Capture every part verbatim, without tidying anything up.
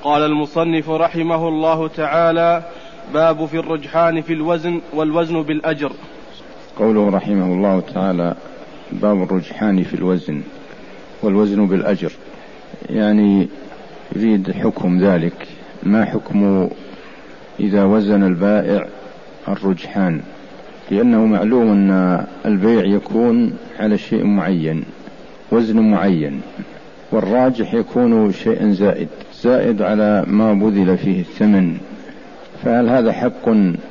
قال المصنف رحمه الله تعالى: باب في الرجحان في الوزن والوزن بالأجر. قوله رحمه الله تعالى: باب الرجحان في الوزن والوزن بالأجر، يعني يريد حكم ذلك. ما حكم إذا وزن البائع الرجحان؟ لأنه معلوم أن البيع يكون على شيء معين، وزن معين، والراجح يكون شيء زائد زائد على ما بذل فيه الثمن. فهل هذا حق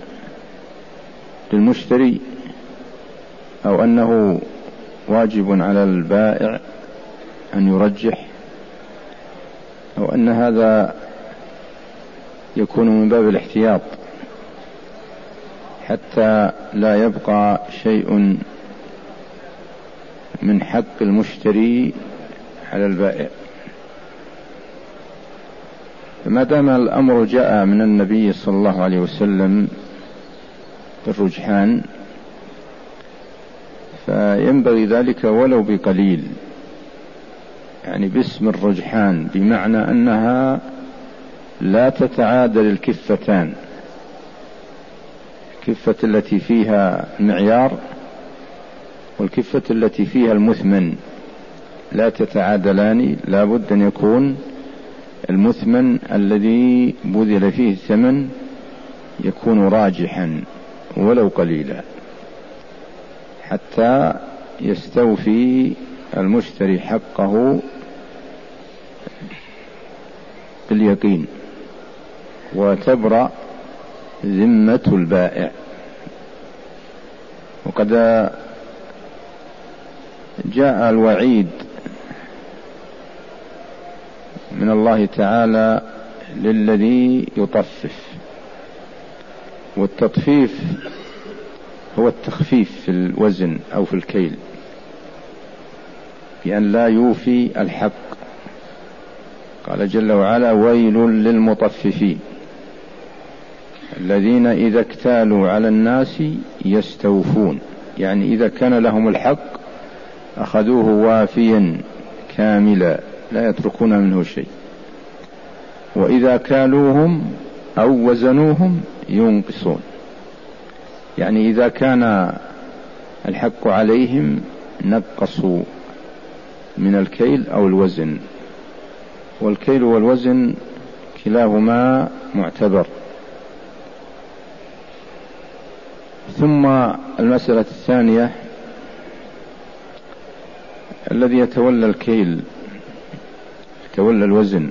للمشتري أو أنه واجب على البائع أن يرجح، أو أن هذا يكون من باب الاحتياط حتى لا يبقى شيء من حق المشتري على البائع؟ فما دام الأمر جاء من النبي صلى الله عليه وسلم بالرجحان فينبغي ذلك ولو بقليل، يعني باسم الرجحان، بمعنى أنها لا تتعادل الكفتان، الكفة التي فيها المعيار والكفة التي فيها المثمن لا تتعادلان، لا بد أن يكون المثمن الذي بذل فيه الثمن يكون راجحا ولو قليلا حتى يستوفي المشتري حقه باليقين وتبرأ ذمة البائع. وقد جاء الوعيد من الله تعالى للذي يطفف، والتطفيف هو التخفيف في الوزن أو في الكيل، بأن لا يوفي الحق. قال جل وعلا: ويل للمطففين الذين إذا اكتالوا على الناس يستوفون، يعني إذا كان لهم الحق أخذوه وافيا كاملا لا يتركون منه شيء، وإذا كالوهم أو وزنوهم ينقصون، يعني إذا كان الحق عليهم نقصوا من الكيل أو الوزن، والكيل والوزن كلاهما معتبر. ثم المسألة الثانية: الذي يتولى الكيل يتولى الوزن،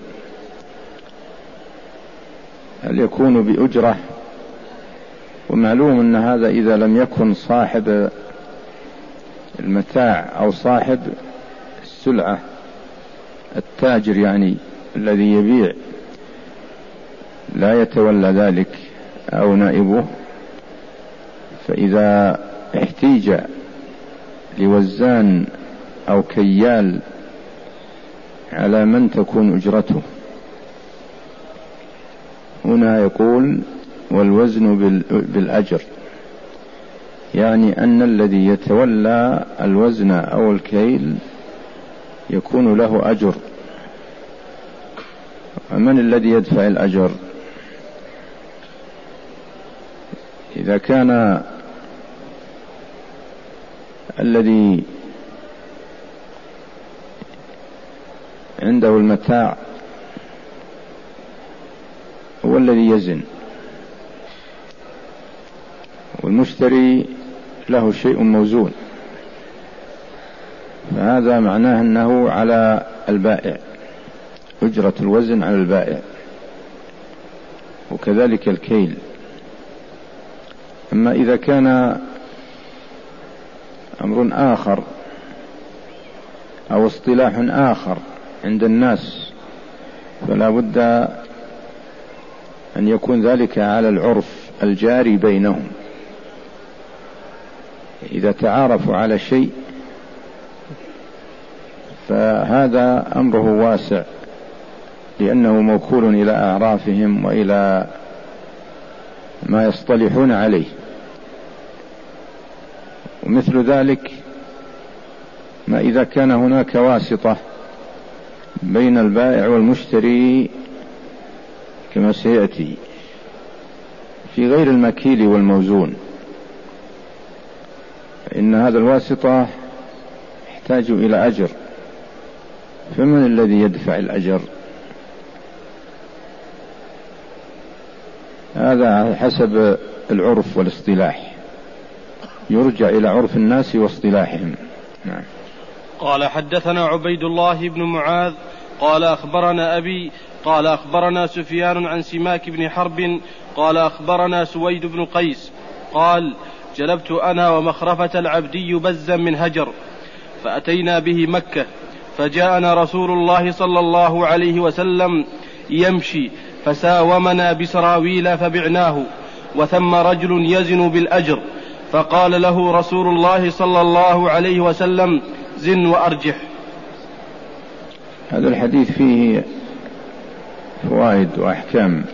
هل يكون بأجرة؟ ومعلوم أن هذا إذا لم يكن صاحب المتاع أو صاحب السلعة، التاجر يعني الذي يبيع، لا يتولى ذلك أو نائبه. فإذا احتيج لوزان أو كيال على من تكون أجرته، هنا يقول: والوزن بالأجر، يعني أن الذي يتولى الوزن أو الكيل يكون له أجر. ومن الذي يدفع الأجر؟ إذا كان الذي عنده المتاع هو الذي يزن، والمشتري له شيء موزون، فهذا معناه أنه على البائع، أجرة الوزن على البائع، وكذلك الكيل. أما إذا كان أمر آخر أو اصطلاح آخر عند الناس فلا بد أن يكون ذلك على العرف الجاري بينهم. إذا تعارفوا على شيء فهذا أمره واسع، لأنه موكول إلى أعرافهم وإلى ما يصطلحون عليه. ومثل ذلك ما إذا كان هناك واسطة بين البائع والمشتري كما سيأتي في غير المكيل والموزون، إن هذا الواسطة يحتاج إلى أجر، فمن الذي يدفع الأجر؟ هذا حسب العرف والاصطلاح، يرجع إلى عرف الناس واصطلاحهم. نعم. قال حدثنا عبيد الله بن معاذ قال أخبرنا أبي قال أخبرنا سفيان عن سماك بن حرب قال أخبرنا سويد بن قيس قال جلبت أنا ومخرفة العبدي بزا من هجر فأتينا به مكة، فجاءنا رسول الله صلى الله عليه وسلم يمشي فساومنا بسراويل فبعناه، وثم رجل يزن بالأجر، فقال له رسول الله صلى الله عليه وسلم زن وأرجح. هذا الحديث فيه فوائد وأحكام.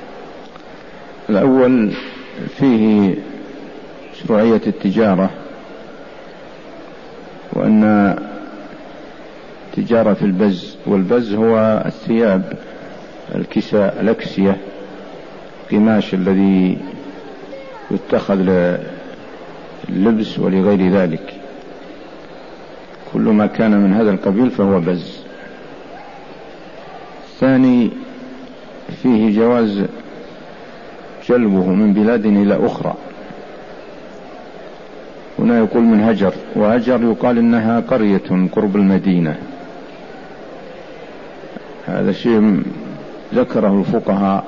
الأول فيه شرعية التجارة، وأن التجارة في البز، والبز هو الثياب، الكساء، الأكسية، القماش الذي يتخذ لللبس ولغير ذلك، كل ما كان من هذا القبيل فهو بز. الثاني فيه جواز جلبه من بلاد إلى أخرى. هنا يقول من هجر، وهجر يقال إنها قرية قرب المدينة، هذا شيء ذكره الفقهاء،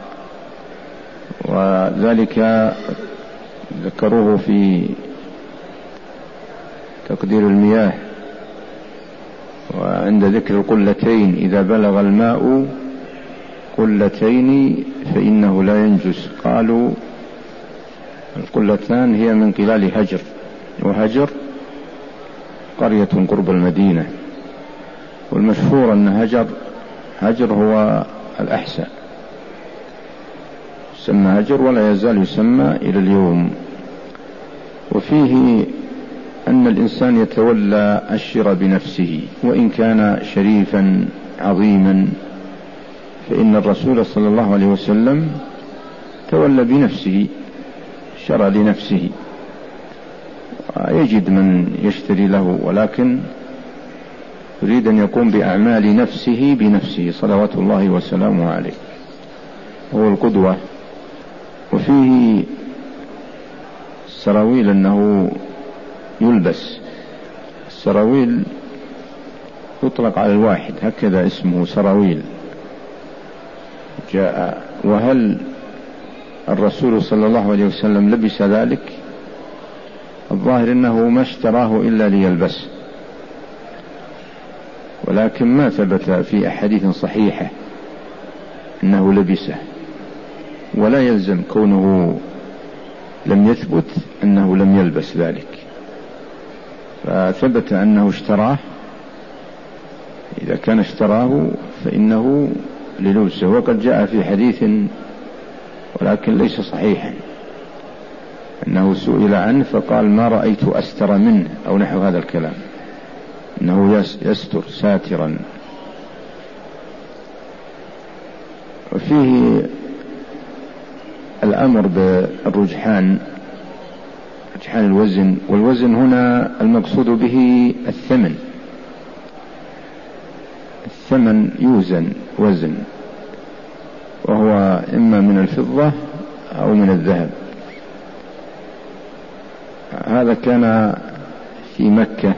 وذلك ذكروه في تقدير المياه، وعند ذكر القلتين إذا بلغ الماء قلتين فإنه لا ينجس، قالوا القلتان هي من قلال هجر، وهجر قرية قرب المدينة، والمشهور أن هجر هجر هو الأحسن، يسمى هجر ولا يزال يسمى إلى اليوم. وفيه أن الإنسان يتولى الشراء بنفسه، وإن كان شريفا عظيما، فإن الرسول صلى الله عليه وسلم تولى بنفسه، شرى لنفسه، يجد من يشتري له، ولكن يريد أن يقوم بأعمال نفسه بنفسه صلوات الله وسلامه عليه، هو القدوة. وفيه السراويل أنه يلبس، السراويل يطلق على الواحد، هكذا اسمه سراويل جاء. وهل الرسول صلى الله عليه وسلم لبس ذلك؟ الظاهر أنه ما اشتراه إلا ليلبس، ولكن ما ثبت في أحاديث صحيحة أنه لبسه، ولا يلزم كونه لم يثبت أنه لم يلبس ذلك، فثبت أنه اشتراه. إذا كان اشتراه فإنه للبسه. وقد جاء في حديث ولكن ليس صحيحا أنه سئل عنه فقال ما رأيت أستر منه أو نحو هذا الكلام، أنه يستر ساترا. وفيه الأمر بالرجحان، رجحان الوزن، والوزن هنا المقصود به الثمن، الثمن يوزن وزن، وهو إما من الفضة أو من الذهب. هذا كان في مكة،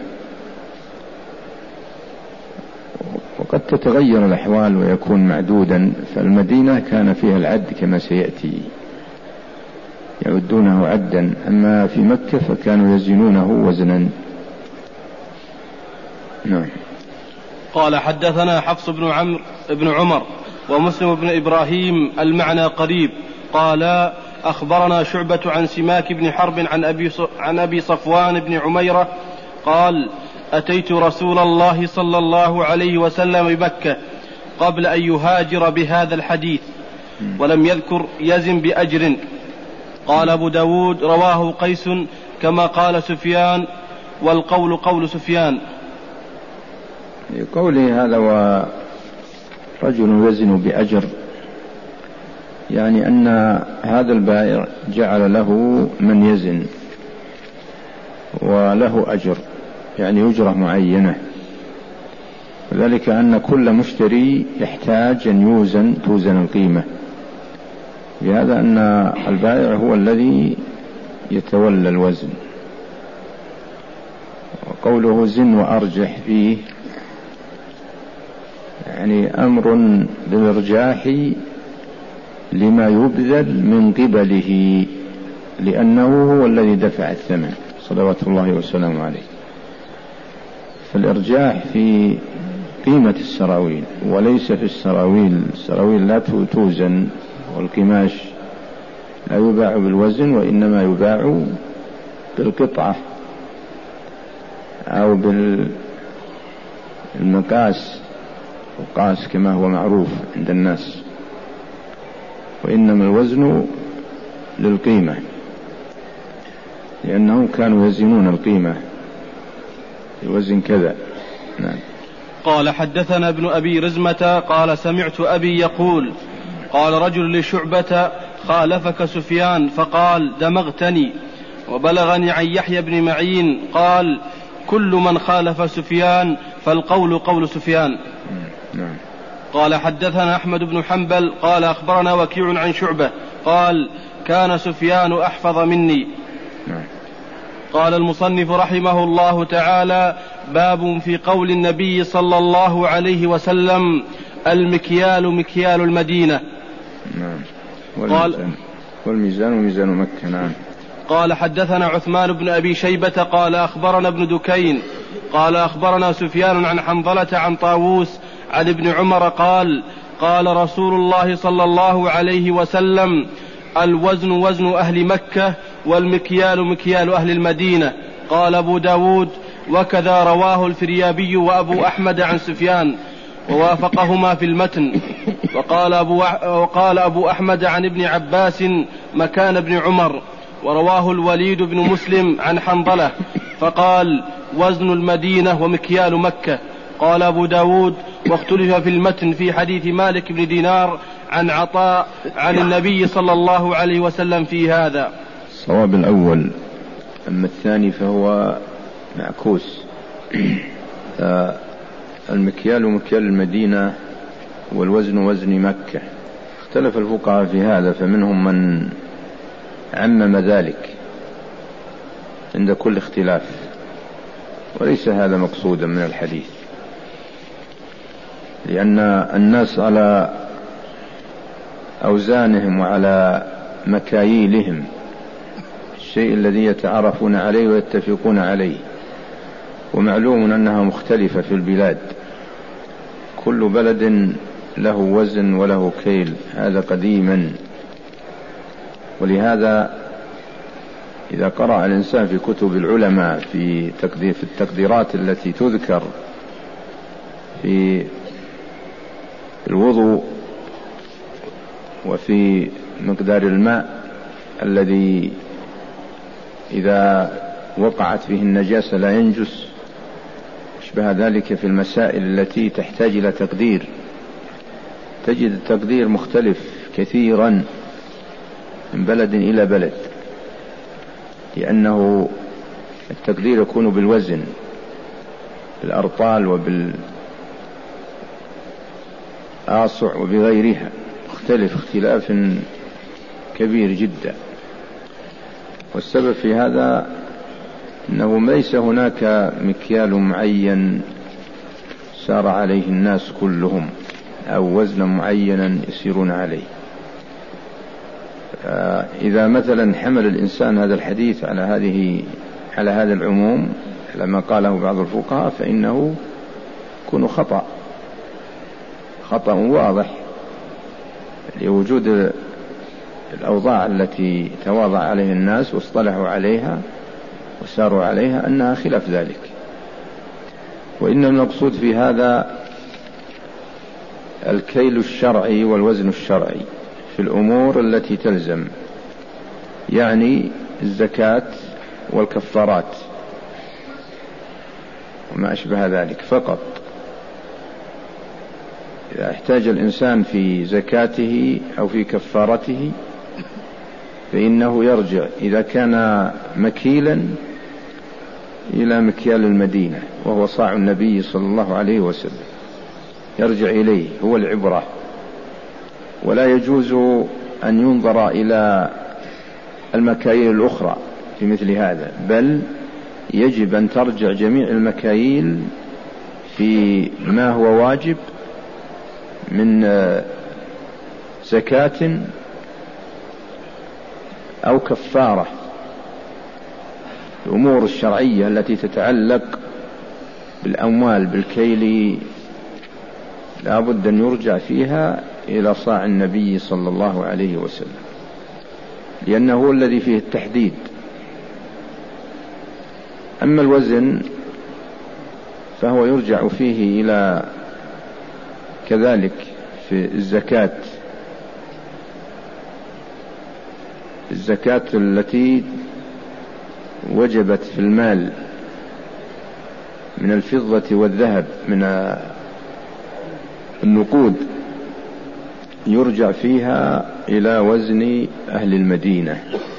وقد تتغير الأحوال ويكون معدودا، فالمدينة كان فيها العد كما سيأتي، يعدونه عدا، أما في مكة فكانوا يزنونه وزنا. نعم. قال حدثنا حفص بن عمرو بن عمر ومسلم بن إبراهيم المعنى قريب قال أخبرنا شعبة عن سماك بن حرب عن أبي, عن أبي صفوان بن عميرة قال أتيت رسول الله صلى الله عليه وسلم بمكة قبل أن يهاجر بهذا الحديث، ولم يذكر يزن بأجر. قال أبو داود رواه قيس كما قال سفيان، والقول قول سفيان. قوله هذا ورجل يزن بأجر، يعني أن هذا البائع جعل له من يزن وله أجر، يعني أجرة معينة، وذلك أن كل مشتري يحتاج أن يوزن توزن القيمة، بهذا أن البائع هو الذي يتولى الوزن. وقوله زن وأرجح فيه يعني أمر بالإرجاح لما يبذل من قبله، لأنه هو الذي دفع الثمن صلوات الله وسلامه عليه. فالإرجاح في قيمة السراويل وليس في السراويل. السراويل لا توزن، والقماش لا يباع بالوزن، وإنما يباع بالقطعة أو بالمقاس، وقاس كما هو معروف عند الناس، وإنما الوزن للقيمة، لأنهم كانوا يزنون القيمة الوزن كذا. نعم. قال حدثنا ابن أبي رزمة قال سمعت أبي يقول قال رجل لشعبة خالفك سفيان فقال دمغتني. وبلغني عن يحيى بن معين قال كل من خالف سفيان فالقول قول سفيان. نعم. قال حدثنا أحمد بن حنبل قال أخبرنا وكيع عن شعبة قال كان سفيان أحفظ مني. نعم. قال المصنف رحمه الله تعالى باب في قول النبي صلى الله عليه وسلم المكيال مكيال المدينة. نعم. والميزان, والميزان ميزان مكة. نعم. قال حدثنا عثمان بن أبي شيبة قال أخبرنا ابن دكين قال أخبرنا سفيان عن حنظلة عن طاووس عن ابن عمر قال قال رسول الله صلى الله عليه وسلم الوزن وزن أهل مكة والمكيال مكيال أهل المدينة. قال أبو داود وكذا رواه الفريابي وأبو أحمد عن سفيان ووافقهما في المتن. وقال أبو, وقال أبو أحمد عن ابن عباس مكان ابن عمر. ورواه الوليد بن مسلم عن حنظلة فقال وزن المدينة ومكيال مكة. قال أبو داود واختلف في المتن في حديث مالك بن دينار عن عطاء عن النبي صلى الله عليه وسلم في هذا. الصواب الأول، أما الثاني فهو معكوس. المكيال مكيال المدينة والوزن وزن مكة. اختلف الفقهاء في هذا، فمنهم من عمم ذلك عند كل اختلاف، وليس هذا مقصودا من الحديث، لأن الناس على أوزانهم وعلى مكاييلهم، الشيء الذي يتعرفون عليه ويتفقون عليه، ومعلوم أنها مختلفة في البلاد، كل بلد له وزن وله كيل، هذا قديما. ولهذا إذا قرأ الإنسان في كتب العلماء في تقدير في التقديرات التي تذكر في الوضوء وفي مقدار الماء الذي إذا وقعت فيه النجاسة لا ينجس، أشبه ذلك في المسائل التي تحتاج إلى تقدير، تجد التقدير مختلف كثيرا من بلد إلى بلد، لأنه التقدير يكون بالوزن، بالأرطال وبالآصع وبغيرها، مختلف اختلاف كبير جدا. والسبب في هذا أنه ليس هناك مكيال معين سار عليه الناس كلهم، أو وزن معينا يسيرون عليه. إذا مثلا حمل الإنسان هذا الحديث على هذه على هذا العموم على ما قاله بعض الفقهاء، فإنه يكون خطأ خطأ واضح لوجود الأوضاع التي تواضع عليها الناس واصطلحوا عليها وساروا عليها أنها خلاف ذلك. وإن المقصود في هذا الكيل الشرعي والوزن الشرعي في الأمور التي تلزم، يعني الزكاة والكفارات وما أشبه ذلك فقط. إذا احتاج الإنسان في زكاته أو في كفارته فإنه يرجع إذا كان مكيلا إلى مكيال المدينة وهو صاع النبي صلى الله عليه وسلم، يرجع إليه، هو العبرة. ولا يجوز أن ينظر إلى المكاييل الأخرى في مثل هذا، بل يجب أن ترجع جميع المكاييل في ما هو واجب من زكاة أو كفارة. الأمور الشرعية التي تتعلق بالأموال بالكيل لا بد أن يرجع فيها إلى صاع النبي صلى الله عليه وسلم، لأنه هو الذي فيه التحديد. أما الوزن فهو يرجع فيه إلى كذلك في الزكاة الزكاة التي وجبت في المال من الفضة والذهب من النقود، يرجع فيها إلى وزن أهل المدينة،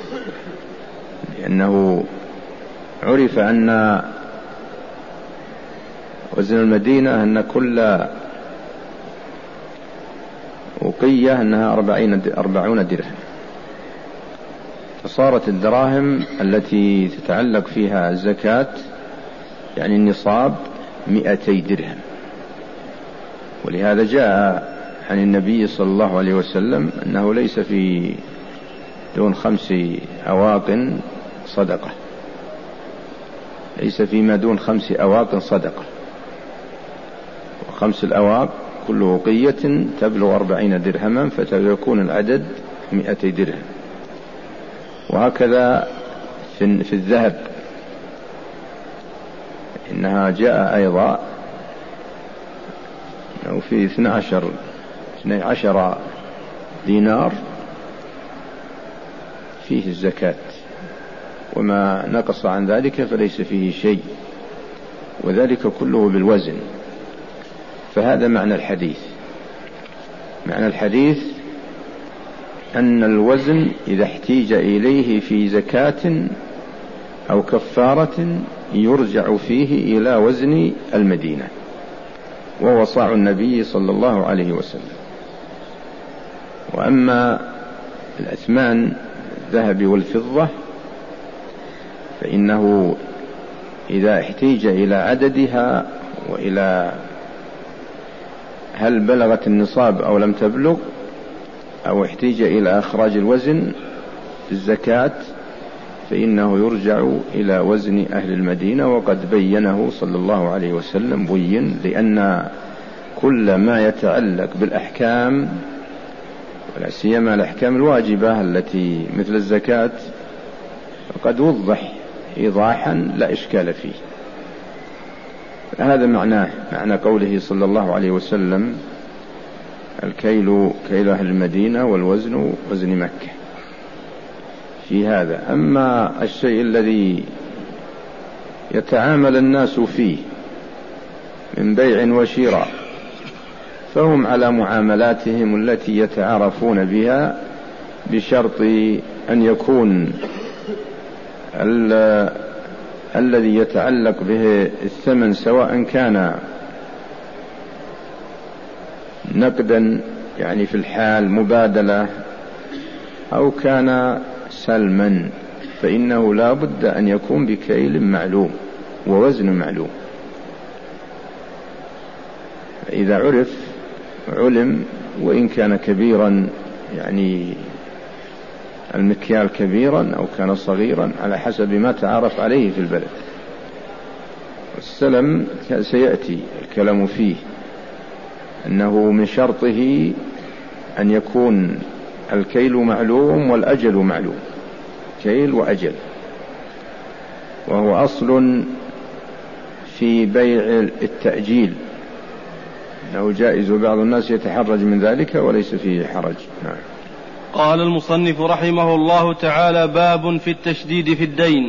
لأنه عرف أن وزن المدينة أن كل وقية أنها أربعون درهم، فصارت الدراهم التي تتعلق فيها الزكاة يعني النصاب مئتي درهم. ولهذا جاء عن النبي صلى الله عليه وسلم أنه ليس في دون خمس أواق صدقة، ليس فيما دون خمس أواق صدقة، وخمس الأواق كل وقية تبلغ أربعين درهما، فيكون العدد مئتي درهم. وهكذا في الذهب إنها جاء أيضا أو في اثني عشر اثني عشر دينار فيه الزكاة، وما نقص عن ذلك فليس فيه شيء، وذلك كله بالوزن. فهذا معنى الحديث. معنى الحديث أن الوزن إذا احتيج إليه في زكاة أو كفارة يرجع فيه إلى وزن المدينة، وهو صاع النبي صلى الله عليه وسلم. وأما الأثمان الذهب والفضة فإنه إذا احتيج إلى عددها وإلى هل بلغت النصاب أو لم تبلغ، أو احتيج إلى إخراج الوزن الزكاة، فإنه يرجع إلى وزن أهل المدينة، وقد بينه صلى الله عليه وسلم بين، لأن كل ما يتعلق بالأحكام ولا سيما الأحكام الواجبة التي مثل الزكاة فقد وضح إيضاحا لا إشكال فيه. هذا معناه معنى قوله صلى الله عليه وسلم الكيل كيل أهل المدينة والوزن وزن مكة في هذا. أما الشيء الذي يتعامل الناس فيه من بيع وشراء فهم على معاملاتهم التي يتعارفون بها، بشرط أن يكون الذي يتعلق به الثمن سواء كان نقدا يعني في الحال مبادلة أو كان سلما، فإنه لا بد أن يكون بكيل معلوم ووزن معلوم. إذا عرف علم وإن كان كبيرا، يعني المكيال كبيرا أو كان صغيرا على حسب ما تعرف عليه في البلد. والسلم سيأتي الكلام فيه أنه من شرطه أن يكون الكيل معلوم والأجل معلوم، كيل وأجل، وهو أصل في بيع التأجيل، أنه جائز، بعض الناس يتحرج من ذلك وليس فيه حرج. نعم. قال المصنف رحمه الله تعالى: باب في التشديد في الدين.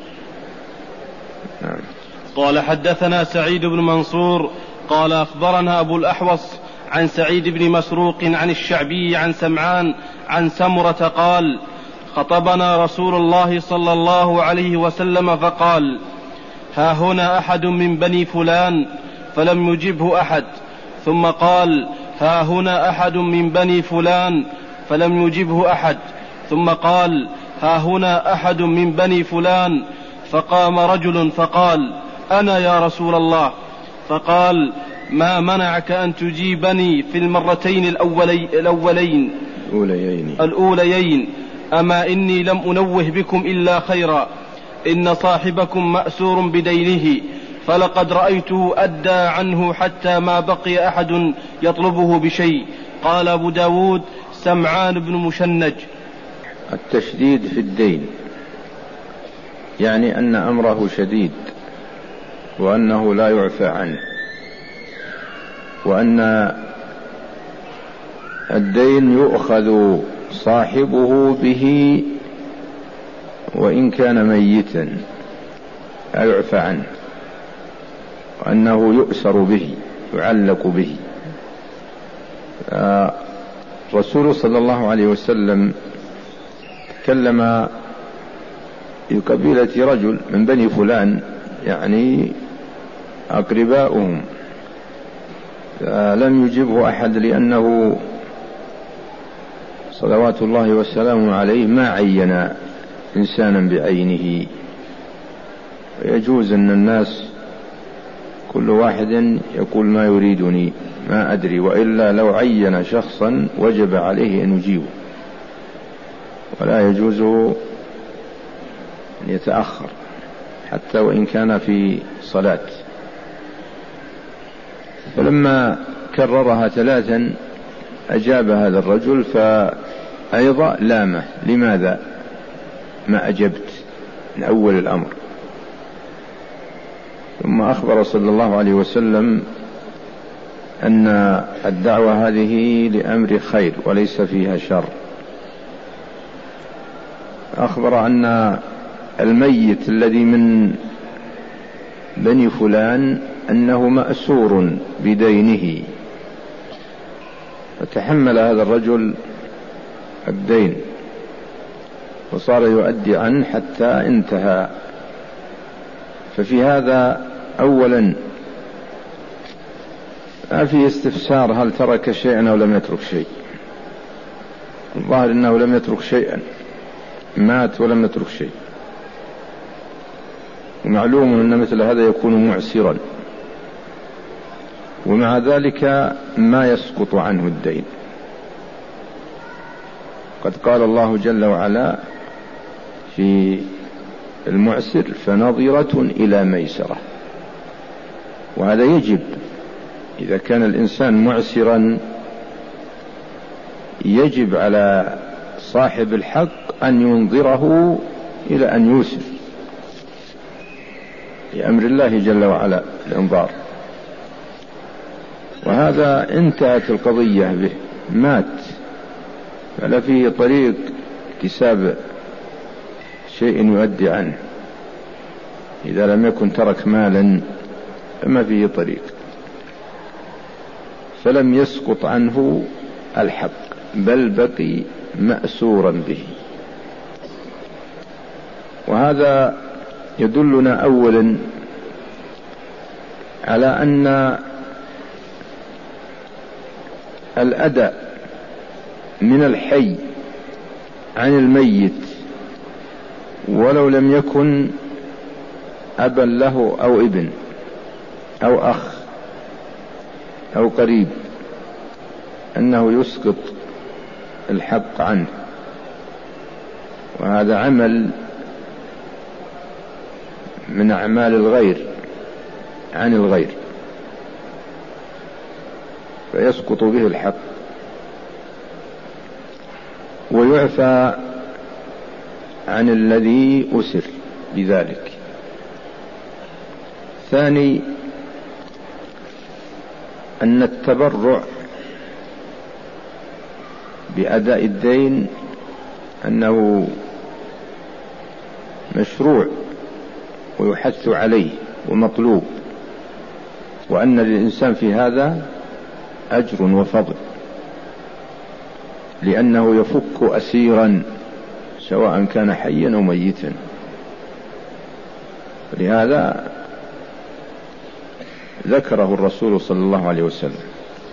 نعم. قال: حدثنا سعيد بن منصور قال أخبرنا أبو الأحوص عن سعيد بن مسروق عن الشعبي عن سمعان عن سمرة قال خطبنا رسول الله صلى الله عليه وسلم فقال ها هنا أحد من بني فلان فلم يجبه أحد، ثم قال ها هنا أحد من بني فلان فلم يجبه أحد، ثم قال ها هنا أحد من بني فلان، فقام رجل فقال أنا يا رسول الله، فقال ما منعك أن تجيبني في المرتين الأولي الأولين الأوليين, الأوليين أما إني لم أنوه بكم إلا خيرا، إن صاحبكم مأسور بدينه فلقد رأيته أدى عنه حتى ما بقي أحد يطلبه بشيء. قال أبو داود سمعان بن مشنج. التشديد في الدين يعني أن أمره شديد وأنه لا يعفى عنه، وأن الدين يؤخذ صاحبه به وإن كان ميتا لا يعفى عنه، وأنه يؤسر به يعلق به. الرسول صلى الله عليه وسلم تكلم في قبيلة رجل من بني فلان يعني أقرباؤهم، لم يجبه أحد لأنه صلوات الله وسلامه عليه ما عين إنسانا بعينه، ويجوز أن الناس كل واحد يقول ما يريدني ما أدري، وإلا لو عين شخصا وجب عليه أن يجيبه، ولا يجوز أن يتأخر حتى وإن كان في صلاة. فلما كررها ثلاثا أجاب هذا الرجل، فأيضا لامه لماذا ما أجبت من أول الأمر. ثم أخبر صلى الله عليه وسلم أن الدعوة هذه لأمر خير وليس فيها شر. أخبر أن الميت الذي من بني فلان أنه مأسور بدينه، فتحمل هذا الرجل الدين وصار يؤدي عنه حتى انتهى. ففي هذا أولا ما في استفسار هل ترك شيئا أو لم يترك شيء، الظاهر أنه لم يترك شيئا، مات ولم يترك شيء، ومعلوم أن مثل هذا يكون معسرا، ومع ذلك ما يسقط عنه الدين. قد قال الله جل وعلا في المعسر فنظرة إلى ميسرة، وهذا يجب إذا كان الإنسان معسرا، يجب على صاحب الحق أن ينظره إلى أن يوسر لأمر الله جل وعلا الإنظار. وهذا انتهت القضية به، مات، فلا فيه طريق اكتساب شيء يؤدي عنه، إذا لم يكن ترك مالا فما فيه طريق، فلم يسقط عنه الحق بل بقي مأسورا به. وهذا يدلنا أولا على أن الأداء من الحي عن الميت ولو لم يكن أبا له أو ابن أو أخ أو قريب أنه يسقط الحق عنه، وهذا عمل من أعمال الغير عن الغير، فيسقط به الحق ويعفى عن الذي أسر بذلك. ثاني أن التبرع بأداء الدين أنه مشروع ويحث عليه ومطلوب، وأن للإنسان في هذا أجر وفضل، لأنه يفك أسيرا سواء كان حيا أو ميتا. لهذا ذكره الرسول صلى الله عليه وسلم.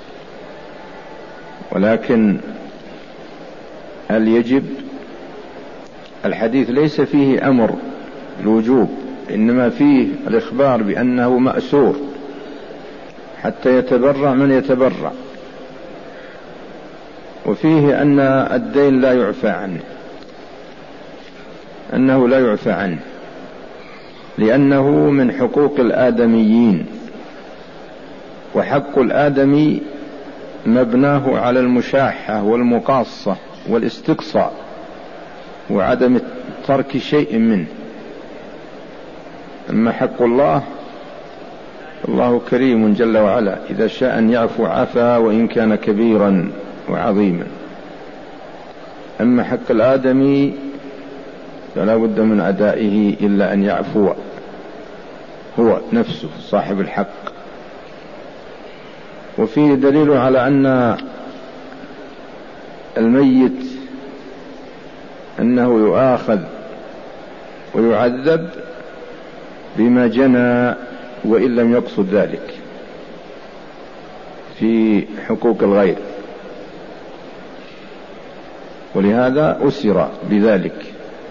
ولكن هل يجب؟ الحديث ليس فيه أمر الوجوب، إنما فيه الإخبار بأنه مأسور حتى يتبرع من يتبرع، وفيه أن الدين لا يعفى عنه، أنه لا يعفى عنه لأنه من حقوق الآدميين، وحق الآدمي مبناه على المشاحة والمقاصة والاستقصاء وعدم ترك شيء منه. أما حق الله، الله كريم جل وعلا، إذا شاء أن يعفو عفا وإن كان كبيرا وعظيما. أما حق الآدمي فلا بد من أدائه إلا أن يعفو هو نفسه صاحب الحق. وفيه دليل على أن الميت أنه يؤاخذ ويعذب بما جنى وإن لم يقصد ذلك في حقوق الغير، ولهذا أسر بذلك.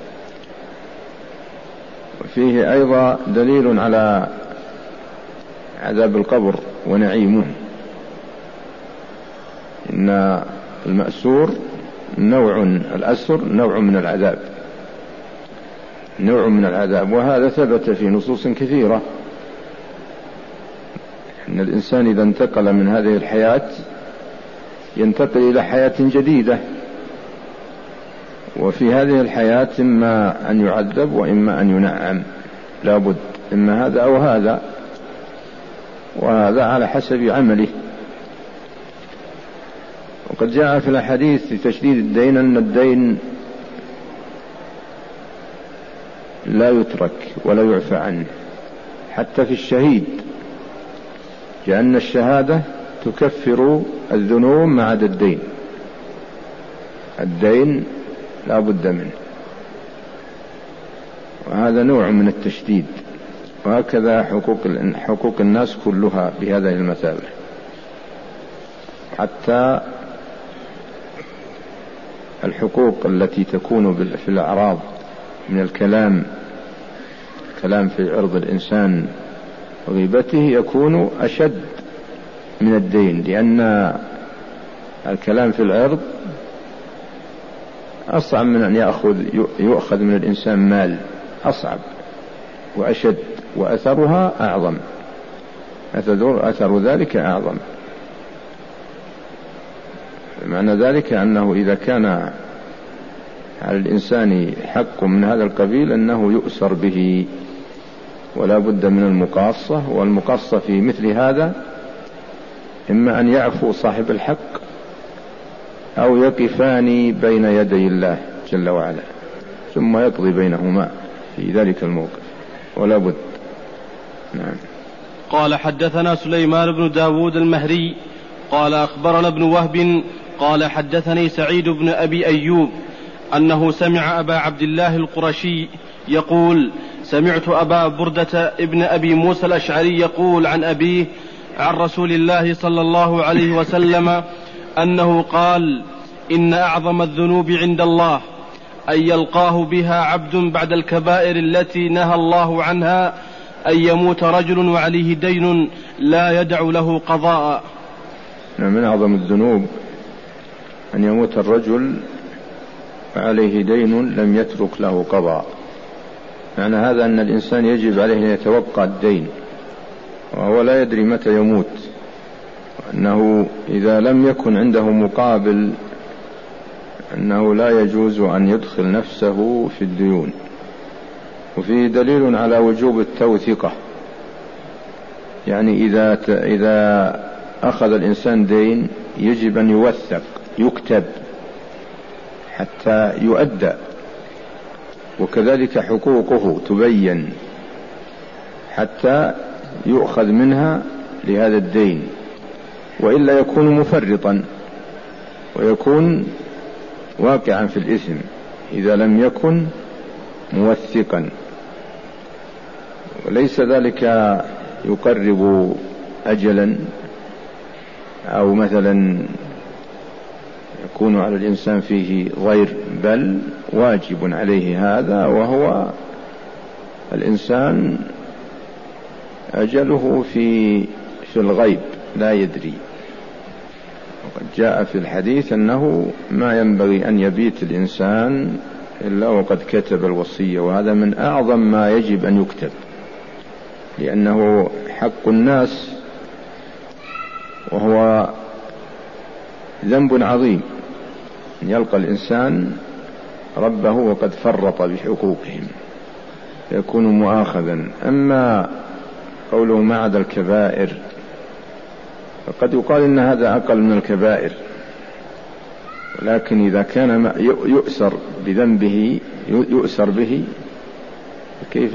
وفيه أيضا دليل على عذاب القبر ونعيمه، إن المأسور نوع، الأسر نوع من العذاب، نوع من العذاب. وهذا ثبت في نصوص كثيرة، أن الإنسان إذا انتقل من هذه الحياة ينتقل إلى حياة جديدة، وفي هذه الحياة إما أن يعذب وإما أن ينعم، لابد إما هذا أو هذا، وهذا على حسب عمله. وقد جاء في الحديث في تشديد الدين أن الدين لا يترك ولا يعفى عنه حتى في الشهيد، لأن الشهادة تكفر الذنوب ما عدا الدين، الدين لا بد منه، وهذا نوع من التشديد. وهكذا حقوق حقوق الناس كلها بهذه المثابة، حتى الحقوق التي تكون في الأعراض من الكلام، كلام في عرض الإنسان وغيبته يكون أشد من الدين، لأن الكلام في العرض أصعب من أن يأخذ يؤخذ من الإنسان مال، أصعب وأشد، وأثرها أعظم، أثر ذلك أعظم. معنى ذلك أنه إذا كان على الإنسان حق من هذا القبيل أنه يؤسر به، ولا بد من المقاصة. والمقاصة في مثل هذا إما أن يعفو صاحب الحق أو يقفان بين يدي الله جل وعلا ثم يقضي بينهما في ذلك الموقف، ولا بد. نعم. قال حدثنا سليمان بن داود المهري قال أخبرنا ابن وهب قال حدثني سعيد بن أبي أيوب أنه سمع أبا عبد الله القرشي يقول سمعت أبا بردة ابن أبي موسى الأشعري يقول عن أبيه عن رسول الله صلى الله عليه وسلم أنه قال إن أعظم الذنوب عند الله أن يلقاه بها عبد بعد الكبائر التي نهى الله عنها، أن يموت رجل وعليه دين لا يدع له قضاء. من أعظم الذنوب أن يموت الرجل وعليه دين لم يترك له قضاء. معنى هذا أن الإنسان يجب عليه أن يتوقع الدين وهو لا يدري متى يموت، وأنه إذا لم يكن عنده مقابل أنه لا يجوز أن يدخل نفسه في الديون. وفيه دليل على وجوب التوثيقة، يعني إذا إذا أخذ الإنسان دين يجب أن يوثق، يكتب حتى يؤدى، وكذلك حقوقه تبين حتى يؤخذ منها لهذا الدين، وإلا يكون مفرطا ويكون واقعا في الإثم إذا لم يكن موثقا. وليس ذلك يقرب أجلا أو مثلا يكون على الإنسان فيه ضير، بل واجب عليه هذا، وهو الإنسان أجله في في الغيب لا يدري. وقد جاء في الحديث أنه ما ينبغي أن يبيت الإنسان إلا وقد كتب الوصية، وهذا من أعظم ما يجب أن يكتب، لأنه حق الناس وهو ذنب عظيم أن يلقى الإنسان ربه وقد فرط بحقوقهم يكون مؤاخذا. أما قوله ما عدا الكبائر فقد يقال إن هذا أقل من الكبائر، ولكن إذا كان يؤسر بذنبه يؤسر به كيف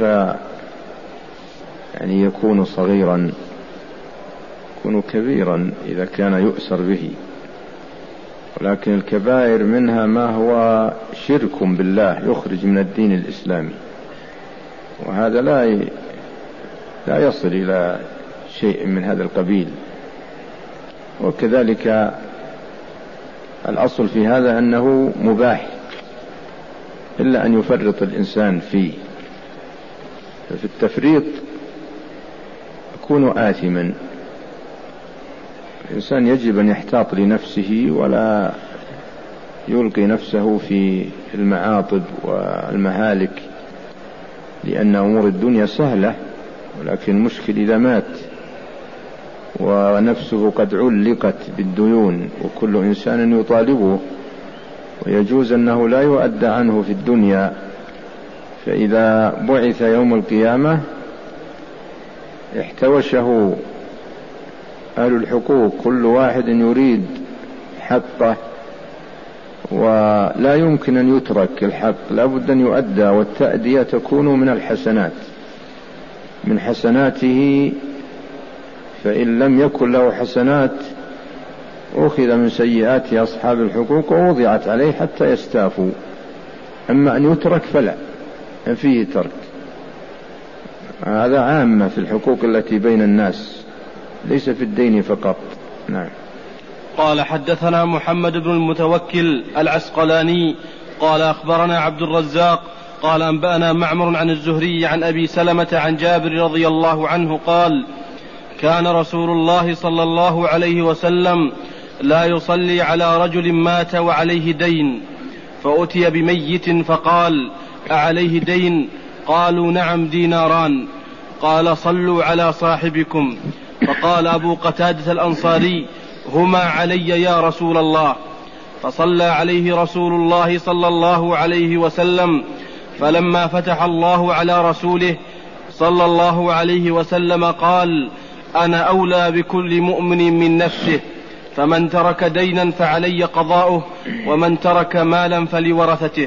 يعني يكون صغيرا، يكون كبيرا إذا كان يؤسر به. ولكن الكبائر منها ما هو شرك بالله يخرج من الدين الإسلامي، وهذا لا لا يصل إلى شيء من هذا القبيل. وكذلك الأصل في هذا أنه مباح إلا أن يفرط الإنسان فيه، ففي التفريط يكون آثما. الإنسان يجب أن يحتاط لنفسه ولا يلقي نفسه في المعاطب والمهالك، لأن أمور الدنيا سهلة، ولكن مشكل إذا مات ونفسه قد علقت بالديون وكل إنسان يطالبه، ويجوز أنه لا يؤدى عنه في الدنيا، فإذا بعث يوم القيامة احتوشه أهل الحقوق، كل واحد يريد حقه، ولا يمكن أن يترك الحق، لا بد أن يؤدى، والتأدية تكون من الحسنات من حسناته، فإن لم يكن له حسنات أخذ من سيئات أصحاب الحقوق ووضعت عليه حتى يستافوا. أما أن يترك فلا فيه ترك. هذا عامة في الحقوق التي بين الناس، ليس في الدين فقط. نعم. قال حدثنا محمد بن المتوكل العسقلاني قال أخبرنا عبد الرزاق قال أنبأنا معمر عن الزهري عن أبي سلمة عن جابر رضي الله عنه قال كان رسول الله صلى الله عليه وسلم لا يصلي على رجل مات وعليه دين، فأتي بميت فقال أعليه دين؟ قالوا نعم ديناران. قال صلوا على صاحبكم. فقال أبو قتادة الأنصاري هما علي يا رسول الله. فصلى عليه رسول الله صلى الله عليه وسلم، فلما فتح الله على رسوله صلى الله عليه وسلم قال أنا أولى بكل مؤمن من نفسه، فمن ترك دينا فعلي قضاؤه، ومن ترك مالا فلورثته.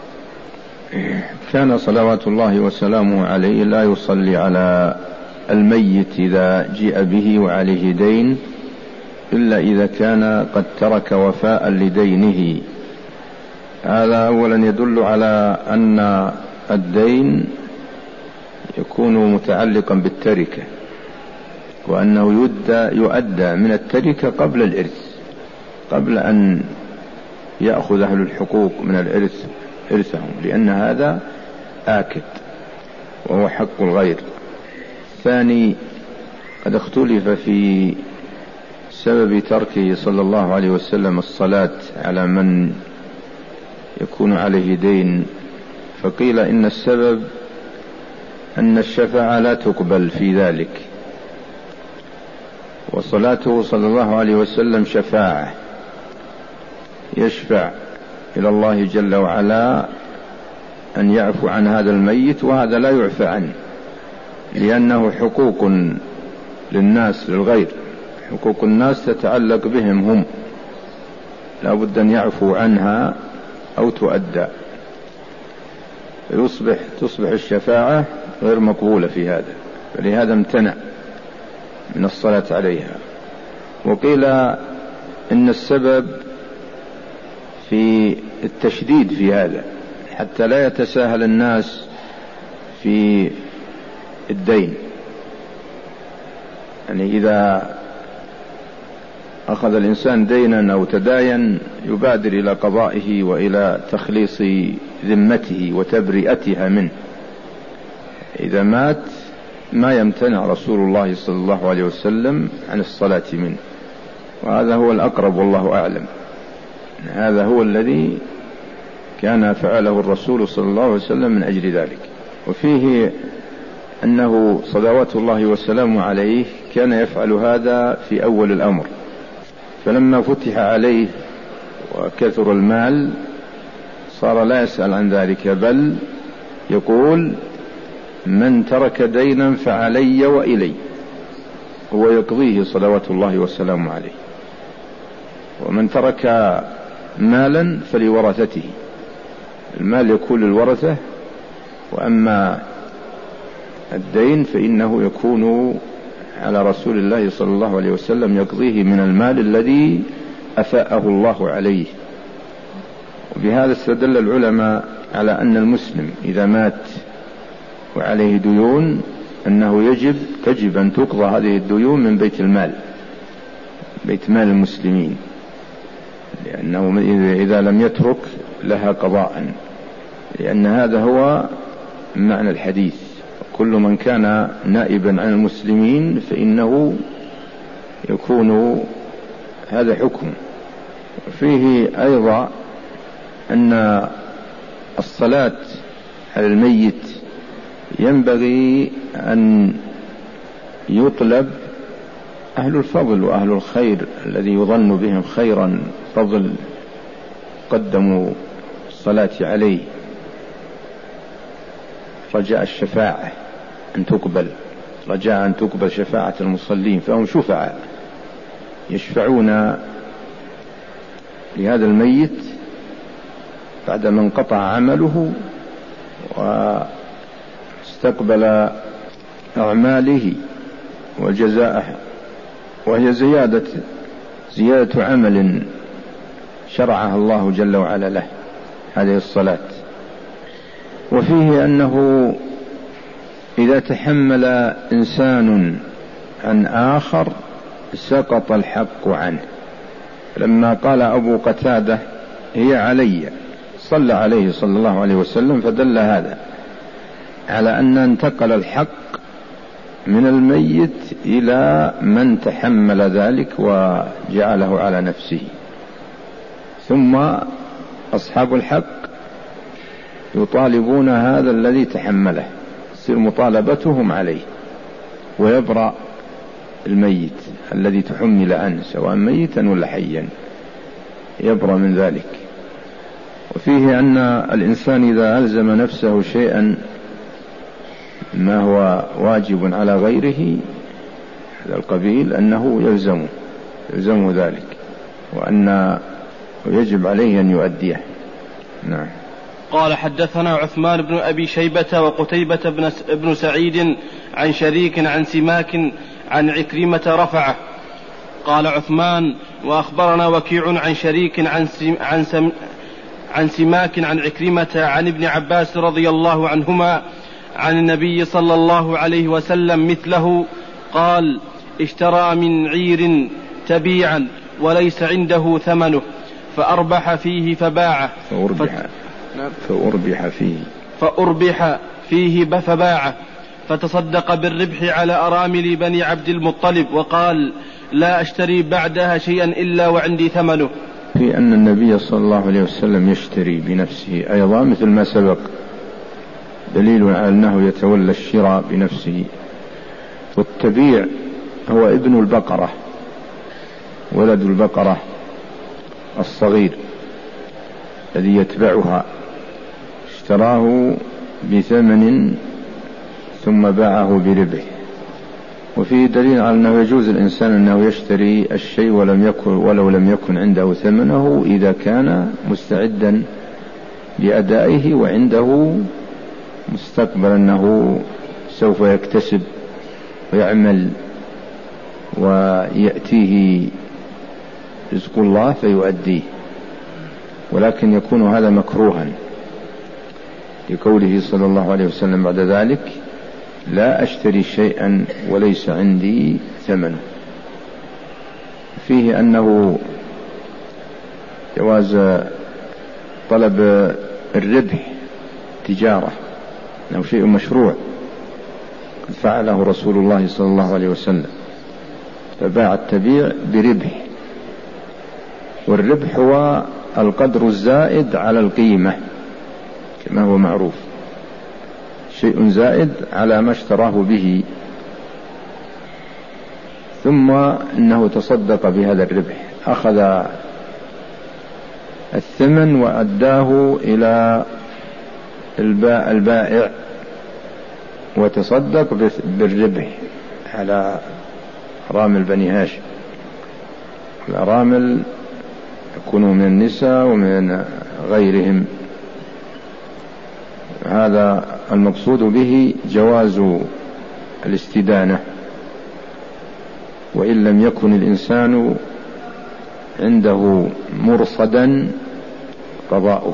كان صلوات الله وسلامه عليه لا يصلي على الميت إذا جاء به وعليه دين إلا إذا كان قد ترك وفاء لدينه. هذا أولا يدل على أن الدين يكون متعلقا بالتركة، وأنه يؤدى, يؤدى من التركة قبل الإرث، قبل أن يأخذ أهل الحقوق من الإرث إرثهم، لأن هذا آكد وهو حق الغير. ثاني، قد اختلف في سبب تركه صلى الله عليه وسلم الصلاة على من يكون عليه دين، فقيل إن السبب أن الشفاعة لا تقبل في ذلك، وصلاته صلى الله عليه وسلم شفاعة، يشفع إلى الله جل وعلا أن يعفو عن هذا الميت، وهذا لا يعفى عنه لأنه حقوق للناس للغير، حقوق الناس تتعلق بهم هم، لا بد أن يعفو عنها أو تؤدى، يصبح تصبح الشفاعة غير مقبولة في هذا، فلهذا امتنع من الصلاة عليها. وقيل إن السبب في التشديد في هذا حتى لا يتساهل الناس في الدين. يعني إذا أخذ الإنسان دينا أو تداين يبادر إلى قضائه وإلى تخليص ذمته وتبرئتها منه. إذا مات ما يمتنع رسول الله صلى الله عليه وسلم عن الصلاة منه، وهذا هو الأقرب والله أعلم. هذا هو الذي كان فعله الرسول صلى الله عليه وسلم من أجل ذلك. وفيه أنه صلوات الله وسلامه عليه كان يفعل هذا في أول الأمر، فلما فتح عليه وكثر المال صار لا يسأل عن ذلك، بل يقول من ترك دينا فعلي وإلي، هو يقضيه صلوات الله وسلامه عليه. ومن ترك مالا فلورثته، المال يكون للورثة، وأما الدين فإنه يكون على رسول الله صلى الله عليه وسلم يقضيه من المال الذي أفاءه الله عليه. وبهذا استدل العلماء على أن المسلم إذا مات وعليه ديون أنه يجب تجب أن تقضى هذه الديون من بيت المال، بيت مال المسلمين، لأنه إذا لم يترك لها قضاء، لأن هذا هو معنى الحديث: كل من كان نائبا عن المسلمين فإنه يكون هذا حكم. فيه أيضا أن الصلاة على الميت ينبغي أن يطلب أهل الفضل وأهل الخير الذي يظن بهم خيرا فضل قدموا الصلاة عليه رجاء الشفاعة أن تقبل، رجاء أن تقبل شفاعة المصلين، فهم شفعاء يشفعون لهذا الميت بعدما انقطع عمله واستقبل أعماله وجزاءه، وهي زيادة زيادة عمل شرعها الله جل وعلا له، هذه الصلاة. وفيه أنه إذا تحمل إنسان عن آخر سقط الحق عنه، لما قال أبو قتادة هي علي صلى عليه صلى الله عليه وسلم، فدل هذا على أن انتقل الحق من الميت إلى من تحمل ذلك وجعله على نفسه، ثم أصحاب الحق يطالبون هذا الذي تحمله، تصير مطالبتهم عليه، ويبرأ الميت الذي تحمل عنه سواء ميتا ولا حيا، يبرأ من ذلك. وفيه أن الإنسان إذا ألزم نفسه شيئا ما هو واجب على غيره هذا القبيل أنه يلزمه يلزمه ذلك، وأن يجب عليه أن يؤديه. نعم. قال حدثنا عثمان بن أبي شيبة وقتيبة بن سعيد عن شريك عن سماك عن عكرمة رفعه. قال عثمان: وأخبرنا وكيع عن شريك عن سم عن, سم عن سماك عن عكرمة عن ابن عباس رضي الله عنهما عن النبي صلى الله عليه وسلم مثله، قال: اشترى من عير تبيعا وليس عنده ثمنه فأربح فيه فباعه فأربح, فأربح فيه فأربح فيه فباعه فتصدق بالربح على أرامل بني عبد المطلب وقال: لا أشتري بعدها شيئا إلا وعندي ثمنه. في أن النبي صلى الله عليه وسلم يشتري بنفسه أيضا مثل ما سبق، دليل على أنه يتولى الشراء بنفسه. والتبيع هو ابن البقرة، ولد البقرة الصغير الذي يتبعها، اشتراه بثمن ثم باعه بربح. وفيه دليل على أنه يجوز الإنسان أنه يشتري الشيء ولم يكن ولو لم يكن عنده ثمنه إذا كان مستعدا لأدائه وعنده مستقبل أنه سوف يكتسب ويعمل ويأتيه رزق الله فيؤديه، ولكن يكون هذا مكروها لقوله صلى الله عليه وسلم بعد ذلك: لا أشتري شيئا وليس عندي ثمنه. فيه أنه جواز طلب الربح تجارة، أنه شيء مشروع قد فعله رسول الله صلى الله عليه وسلم، فباع التبيع بربح، والربح هو القدر الزائد على القيمة كما هو معروف، شيء زائد على ما اشتراه به، ثم إنه تصدق بهذا الربح، أخذ الثمن وأداه إلى البائع وتصدق بالربح على رامل بني هاشم. الأرامل يكونوا من النساء ومن غيرهم. هذا المقصود به جواز الاستدانة، وإن لم يكن الإنسان عنده مرصدا قضاؤه،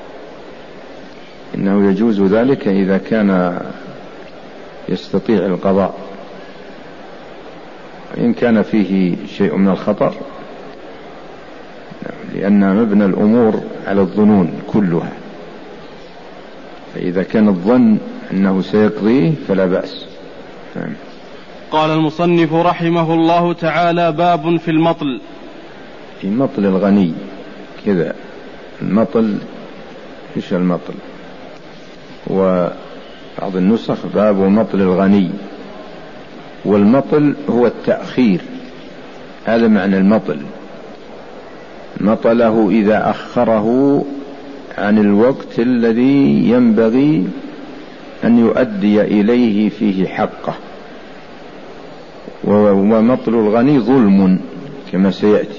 إنه يجوز ذلك إذا كان يستطيع القضاء. إن كان فيه شيء من الخطر، لأن مبنى الأمور على الظنون كلها، فإذا كان الظن أنه سيقضيه فلا بأس. نعم. قال المصنف رحمه الله تعالى: باب في المطل. في مطل الغني كذا، المطل إيش المطل؟ وبعض النسخ باب مطل الغني، والمطل هو التأخير، هذا معنى المطل. مطله إذا أخره عن الوقت الذي ينبغي أن يؤدي إليه فيه حقه. ومطل الغني ظلم كما سيأتي.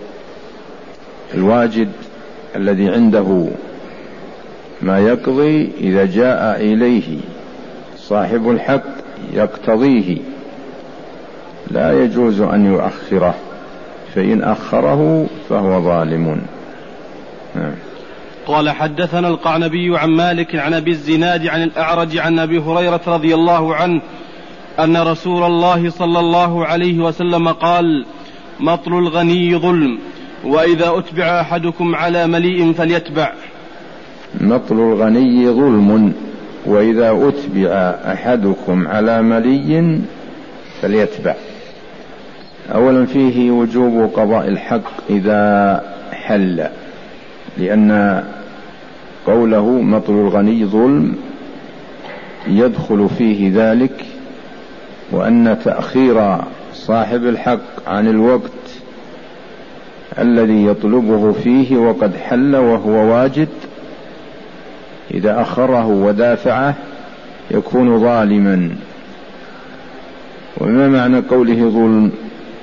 الواجد الذي عنده ما يقضي إذا جاء إليه صاحب الحق يقتضيه لا يجوز أن يؤخره، فإن أخره فهو ظالم. نعم. قال: حدثنا القعنبي عن مالك عن أبي الزناد عن الأعرج عن أبي هريرة رضي الله عنه أن رسول الله صلى الله عليه وسلم قال: مطل الغني ظلم، وإذا أتبع أحدكم على مليء فليتبع. مطل الغني ظلم، وإذا أتبع أحدكم على ملي فليتبع. أولا فيه وجوب قضاء الحق إذا حل، لأن قوله مطل الغني ظلم يدخل فيه ذلك، وأن تأخير صاحب الحق عن الوقت الذي يطلبه فيه وقد حل وهو واجد، إذا أخره ودافعه يكون ظالما. وما معنى قوله ظلم؟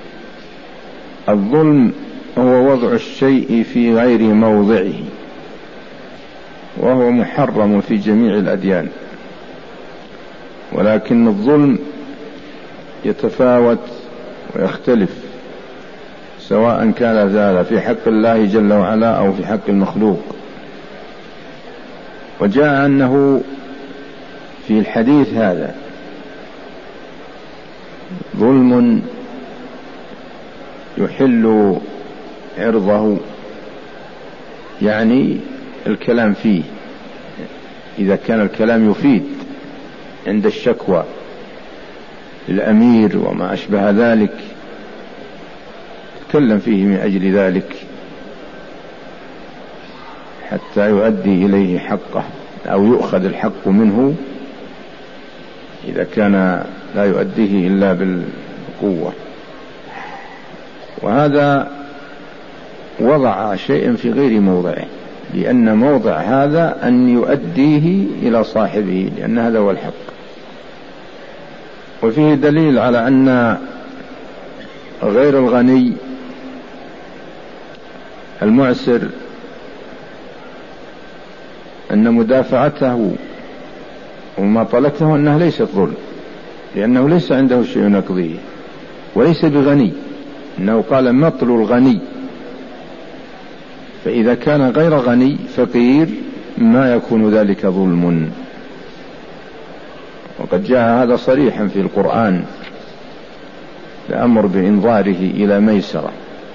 الظلم هو وضع الشيء في غير موضعه، وهو محرم في جميع الأديان، ولكن الظلم يتفاوت ويختلف، سواء كان ذلك في حق الله جل وعلا أو في حق المخلوق. وجاء أنه في الحديث هذا ظلم يحل عرضه، يعني الكلام فيه إذا كان الكلام يفيد عند الشكوى الأمير وما أشبه ذلك، تكلم فيه من أجل ذلك حتى يؤدي إليه حقه أو يؤخذ الحق منه، إذا كان لا يؤديه إلا بالقوة. وهذا وضع شيئا في غير موضعه، لأن موضع هذا أن يؤديه إلى صاحبه، لأن هذا هو الحق. وفيه دليل على أن غير الغني المعسر أن مدافعته ومطالته أنها ليست ظلم، لأنه ليس عنده شيء يقضيه، وليس بغني، إنه قال مطل الغني، فإذا كان غير غني فقير ما يكون ذلك ظلم. وقد جاء هذا صريحا في القرآن، الأمر بإنظاره إلى ميسرة،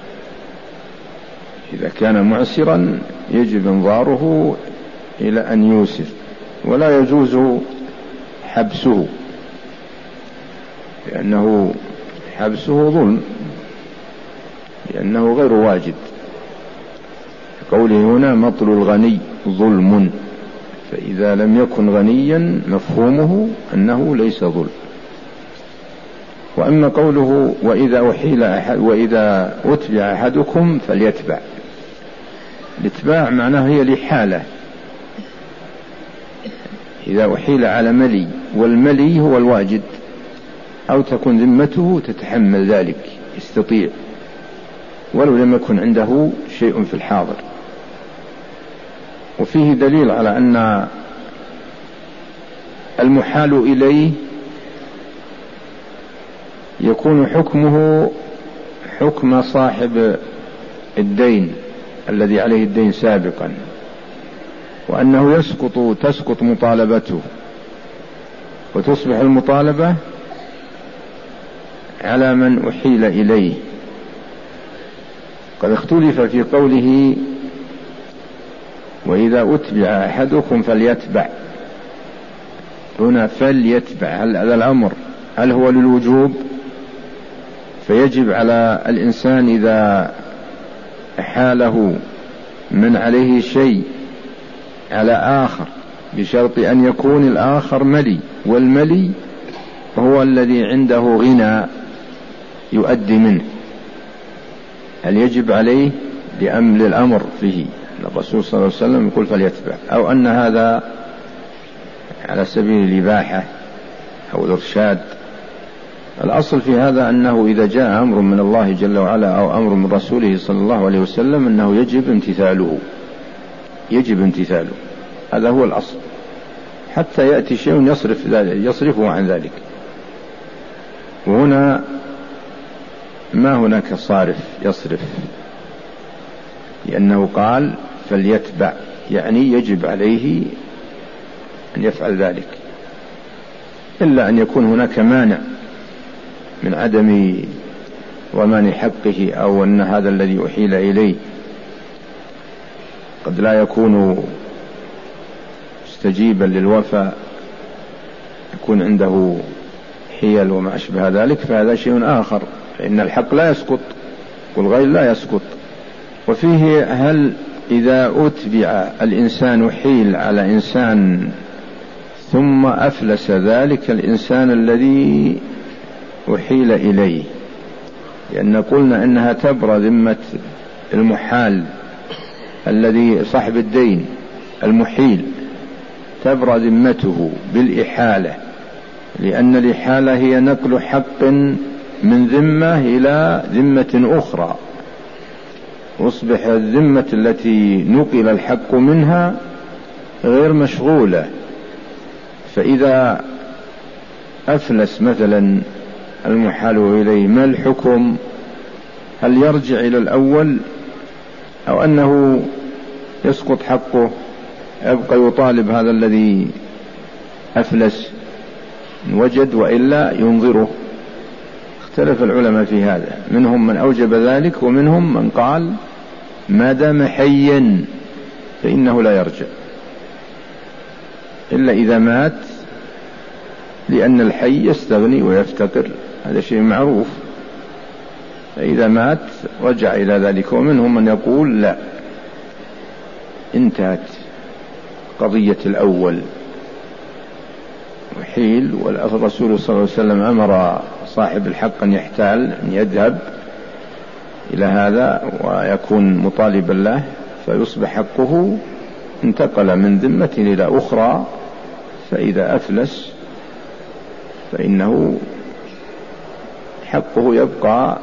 إذا كان معسرا يجب إنظاره إلى أن يوسر، ولا يجوز حبسه، لأنه حبسه ظلم، لأنه غير واجب. قوله هنا مطل الغني ظلم، فإذا لم يكن غنيا مفهومه أنه ليس ظلم. وأما قوله وإذا أحيل أحد وإذا أتبع أحدكم فليتبع، الاتباع معناه هي الإحالة، إذا أحيل على ملي، والملي هو الواجد، أو تكون ذمته تتحمل ذلك، يستطيع ولو لم يكن عنده شيء في الحاضر. وفيه دليل على أن المحال إليه يكون حكمه حكم صاحب الدين الذي عليه الدين سابقا، وأنه يسقط تسقط مطالبته، وتصبح المطالبة على من أحيل إليه. قد اختلف في قوله وإذا أتبع أحدكم فليتبع، هنا فليتبع، هل هذا الأمر هل هو للوجوب؟ فيجب على الإنسان إذا أحاله من عليه شيء على آخر بشرط أن يكون الآخر ملي، والملي هو الذي عنده غنى يؤدي منه، هل يجب عليه لأمر الأمر فيه؟ الرسول صلى الله عليه وسلم يقول فليتبع، أو أن هذا على سبيل الإباحة أو الإرشاد. الأصل في هذا أنه إذا جاء أمر من الله جل وعلا أو أمر من رسوله صلى الله عليه وسلم أنه يجب امتثاله، يجب امتثاله، هذا هو الأصل، حتى يأتي شيء يصرف يصرفه عن ذلك. وهنا ما هناك صارف يصرف، لأنه قال فليتبع، يعني يجب عليه أن يفعل ذلك، إلا أن يكون هناك مانع من عدم ضمان حقه، أو أن هذا الذي أحيل إليه قد لا يكون مستجيبا للوفاء، يكون عنده حيل وما أشبه ذلك، فهذا شيء آخر، فإن الحق لا يسقط والغير لا يسقط. وفيه هل إذا أتبع الإنسان حيل على إنسان ثم أفلس ذلك الإنسان الذي أحيل إليه، لأن قلنا إنها تبرى ذمة المحال الذي صاحب الدين المحيل، تبرى ذمته بالإحالة، لأن الإحالة هي نقل حق من ذمة إلى ذمة أخرى، واصبح الذمة التي نقل الحق منها غير مشغولة. فإذا أفلس مثلا المحال إليه ما الحكم؟ هل يرجع إلى الأول أو أنه يسقط حقه يبقى يطالب هذا الذي أفلس وجد، وإلا ينظره؟ اختلف العلماء في هذا، منهم من أوجب ذلك ومنهم من قال ما دام حيا فإنه لا يرجع إلا إذا مات، لأن الحي يستغني ويفتقر، هذا شيء معروف، فإذا مات رجع إلى ذلك. ومنهم من يقول لا، انتهت قضية الأول وحيل، والرسول صلى الله عليه وسلم أمر صاحب الحق أن يحتال، أن يذهب إلى هذا ويكون مطالبا له، فيصبح حقه انتقل من ذمة إلى أخرى، فإذا أفلس فإنه حقه يبقى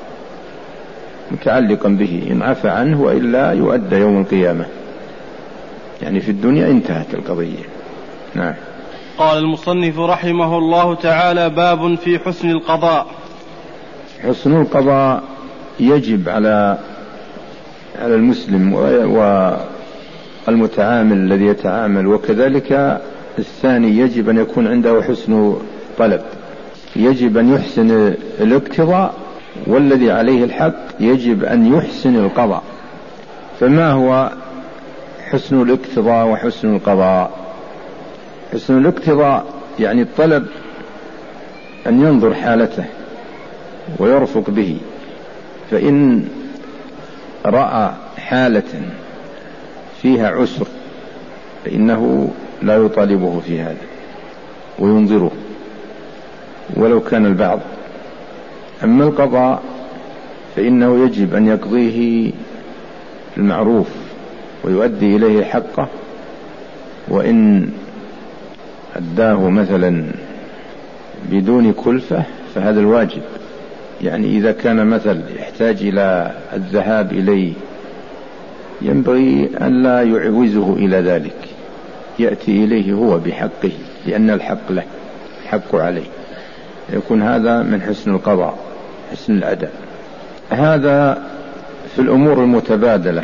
متعلقا به إن عفى عنه، وإلا يؤدى يوم القيامة، يعني في الدنيا انتهت القضية. نعم. قال المصنف رحمه الله تعالى: باب في حسن القضاء. حسن القضاء يجب على على المسلم والمتعامل الذي يتعامل، وكذلك الثاني يجب أن يكون عنده حسن طلب، يجب أن يحسن الاقتضاء، والذي عليه الحق يجب أن يحسن القضاء. فما هو حسن الاقتضاء وحسن القضاء؟ حسن الاقتضاء يعني الطلب أن ينظر حالته ويرفق به، فإن رأى حالة فيها عسر فإنه لا يطالبه في هذا وينظره ولو كان البعض. أما القضاء فإنه يجب أن يقضيه المعروف ويؤدي إليه حقه، وإن أداه مثلا بدون كلفة فهذا الواجب. يعني إذا كان مثل يحتاج إلى الذهاب إليه ينبغي أن لا يعوزه إلى ذلك، يأتي إليه هو بحقه لأن الحق له، الحق عليه. يكون هذا من حسن القضاء، حسن الأداء. هذا في الأمور المتبادلة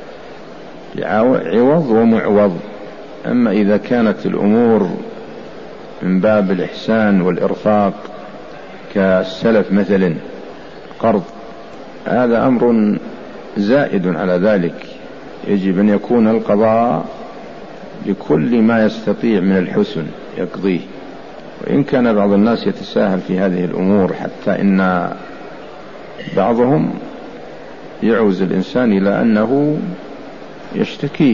عوض ومعوض. أما إذا كانت الأمور من باب الإحسان والإرفاق كالسلف مثلا قرض، هذا أمر زائد على ذلك، يجب أن يكون القضاء بكل ما يستطيع من الحسن يقضيه. وإن كان بعض الناس يتساهل في هذه الأمور حتى إن بعضهم يعوز الإنسان إلى أنه يشتكيه،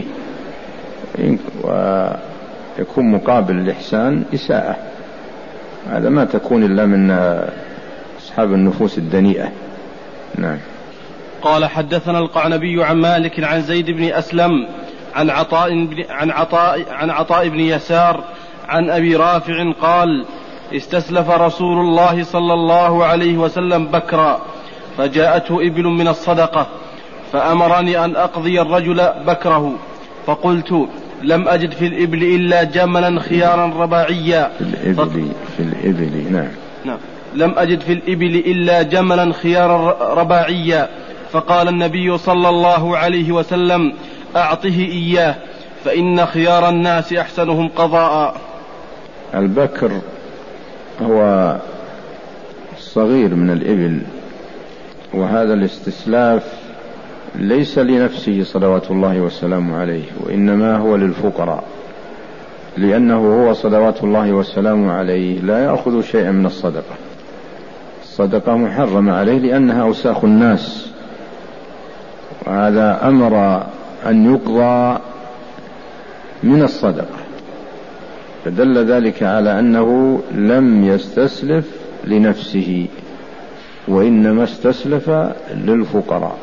ويكون مقابل الإحسان إساءة. هذا ما تكون إلا من أصحاب النفوس الدنيئة. نعم. قال حدثنا القعنبي عن مالك عن زيد بن أسلم عن عطاء بن عن عطاء عن عطاء بن يسار عن أبي رافع قال: استسلف رسول الله صلى الله عليه وسلم بكرا، فجاءته إبل من الصدقة، فأمرني أن أقضي الرجل بكره، فقلت: لم أجد في الإبل إلا جملا خيارا رباعيا. في الإبل, في الإبل نعم. نعم. لم أجد في الإبل إلا جملا خيارا رباعيا. فقال النبي صلى الله عليه وسلم: أعطه إياه، فإن خيار الناس أحسنهم قضاء. البكر هو الصغير من الإبل، وهذا الاستسلاف ليس لنفسه صلوات الله والسلام عليه، وإنما هو للفقراء، لأنه هو صلوات الله والسلام عليه لا يأخذ شيئا من الصدقة. الصدقة محرمة عليه لأنها أوساخ الناس، وهذا أمر أن يقضى من الصدقة، فدل ذلك على أنه لم يستسلف لنفسه، وإنما استسلف للفقراء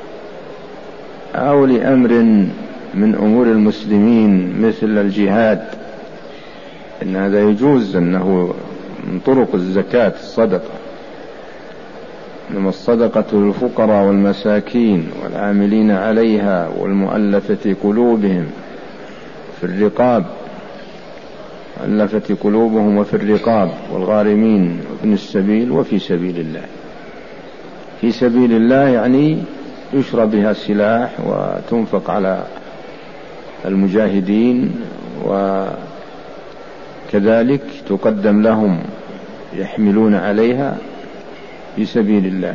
أو لأمر من أمور المسلمين مثل الجهاد، إن هذا يجوز، أنه من طرق الزكاة الصدقة. إنما الصدقة للفقراء والمساكين والعاملين عليها والمؤلفة قلوبهم في الرقاب، مؤلفة قلوبهم وفي الرقاب والغارمين وابن السبيل وفي سبيل الله. في سبيل الله يعني يشرى بها السلاح وتنفق على المجاهدين، وكذلك تقدم لهم يحملون عليها في سبيل الله.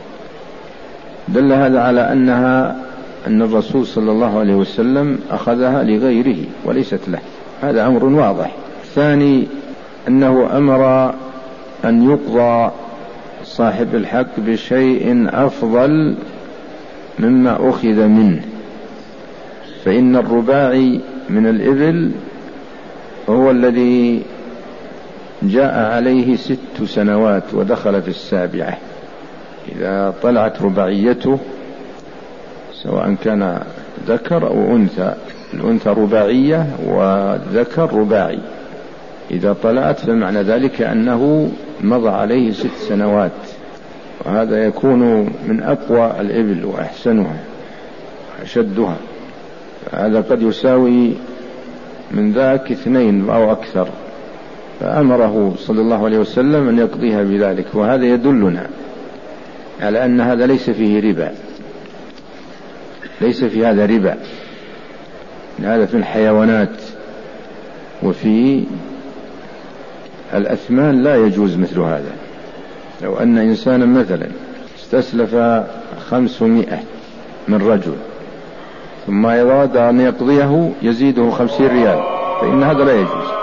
دل هذا على أنها أن الرسول صلى الله عليه وسلم أخذها لغيره وليست له، هذا أمر واضح. ثاني أنه أمر أن يقضى صاحب الحق بشيء أفضل مما أخذ منه، فإن الرباعي من الإبل هو الذي جاء عليه ست سنوات ودخل في السابعة. إذا طلعت رباعيته سواء كان ذكر أو أنثى، الأنثى رباعية والذكر رباعي، إذا طلعت فمعنى ذلك أنه مضى عليه ست سنوات، وهذا يكون من أقوى الإبل وأحسنها أشدها، هذا قد يساوي من ذاك اثنين أو أكثر، فأمره صلى الله عليه وسلم أن يقضيها بذلك. وهذا يدلنا على أن هذا ليس فيه ربا، ليس في هذا ربا، هذا في الحيوانات وفي الأثمان لا يجوز مثل هذا. لو أن إنسانا مثلا استسلف خمسمائة من رجل ثم أراد أن يقضيه يزيده خمسين ريال، فإن هذا لا يجوز.